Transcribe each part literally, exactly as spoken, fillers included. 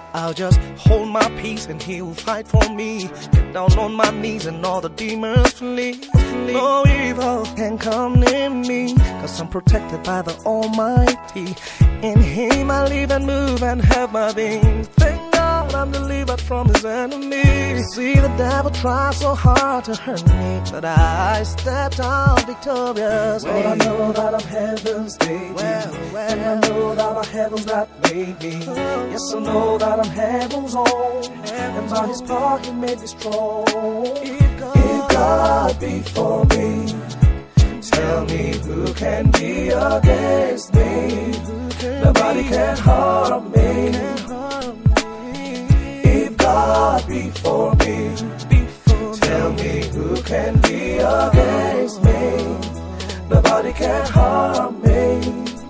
I'll just hold my peace and he will fight for me. Get down on my knees and all the demons flee. No evil can come near me, cause I'm protected by the Almighty. In him I live and move and have my being. Thank God I'm delivered from his enemies. See, the devil tries so hard to hurt me, but I stepped out victorious. Well, I know that I'm heaven's baby. Well, well, and I know that my heaven's that made me. Yes, I know that I'm heaven's own, and by his power he made me strong. If God, if God be for me, tell me who can be against me? Nobody can harm me. If God be for me, tell me who can be against me? Nobody can harm me.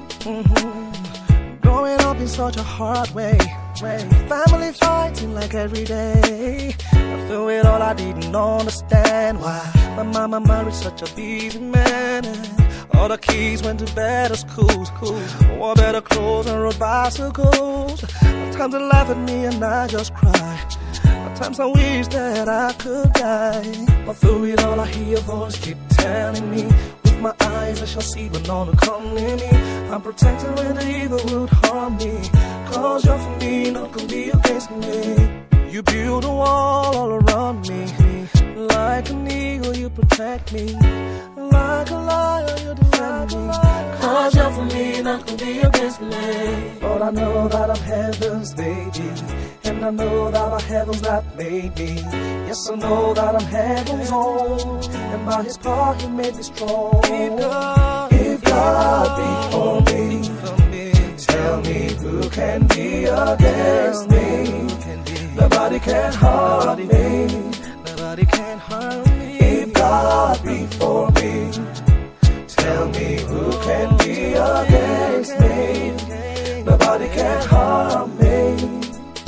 Mm-hmm. Growing up in such a hard way, family fighting like every day. I feel it all, I didn't understand why my mama married such a busy man, and all the kids went to better schools, wore better clothes and rode bicycles. At times they laugh at me and I just cry. At times I wish that I could die. But through it all I hear a voice keep telling me, with my eyes I shall see but none will come near me. I'm protected when the evil would harm me, cause you're for me, none can be against me. You build a wall all around me, like an eagle you protect me, like a lion you defend me, cause you're for me, none can be against me. But I know that I'm heaven's baby, and I know that my heaven's that made me. Yes, I know that I'm heaven's own, and by his power he made me strong. If God, if God be for me, tell me who can be against me? Nobody can harm me. Nobody can harm me. If God be for me, tell me who can be against me? Nobody can harm me.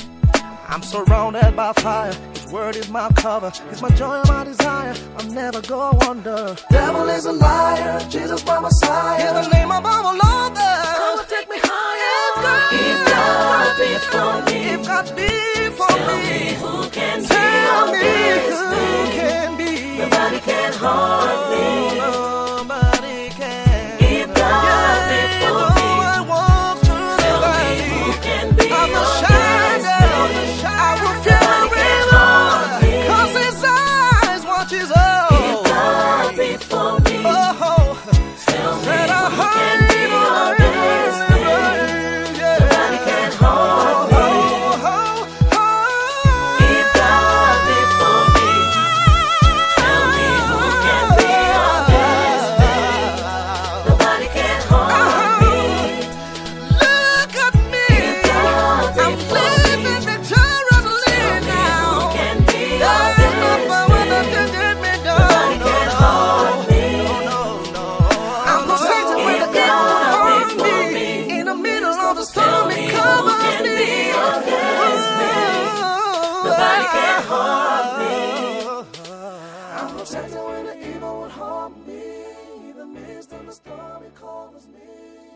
I'm surrounded by fire. His word is my cover. He's my joy and my desire. I'll never go under. Devil is a liar. Jesus my Messiah. In the name above all others, come and take me higher. If God be for me, if God be for tell me, me who can tell be me against who me? can be. Nobody can harm me. Nobody can. If God be for me, I walk through the tell me valley who can be of the against shadow, me? I will fear Nobody can no harm evil, me. cause his eyes watches If all. God be for me, Oh, tell me said I who can heard be against me? Nobody can harm me. If God be for me, tell me who can be against me? Nobody can harm me. Look at me, If God be I'm for living me, victoriously tell me now. who can be There's against no me? power that can get me down. Nobody can harm me. No, no, I'm protected when the If devil would God harm be for me. me, In the middle of the tell storm, me it who covers can me. be against me? Nobody can harm me. I'm protected when the evil would harm me. In the midst of the storm, it covers me.